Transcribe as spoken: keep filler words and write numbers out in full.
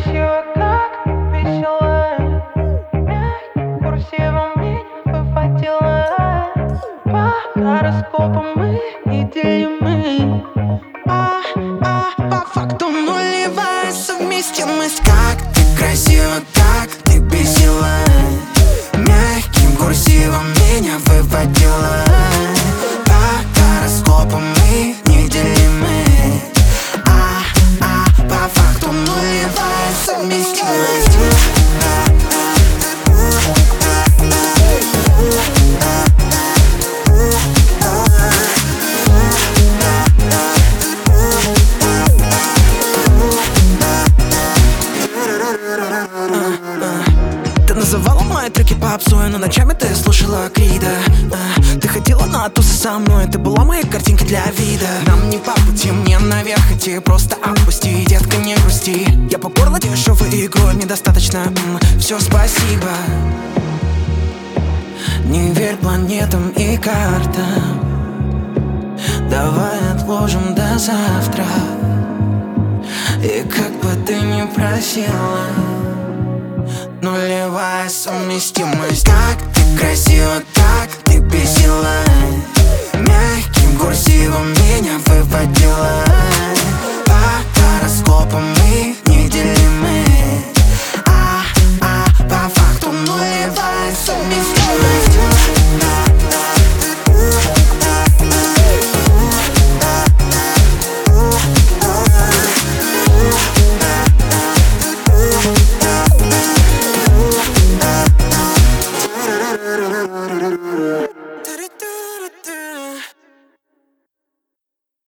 красиво, как ты весела. Мягким курсивом меня выводила. По гороскопу мы неделимы. А, а, по факту нулевая совместимость. Как ты красиво, как ты бесила. Мягким курсивом меня выводила. По гороскопу мы неделимы. А, а, по факту нулевая совместимость. Ты называла мои треки попсой, но ночами ты слушала Крида. Ты ходила на тусы со мной, ты была моей картинкой для вида. Нам не по пути, мне наверх идти, просто отпусти, детка, не грусти. Я по горло дешевой игрой, недостаточно, м, все, спасибо. Не верь планетам и картам. Давай отложим до завтра. И как бы ты ни просила, нулевая совместимость. Как ты красиво, как ты бесила. Мягким курсивом меня вы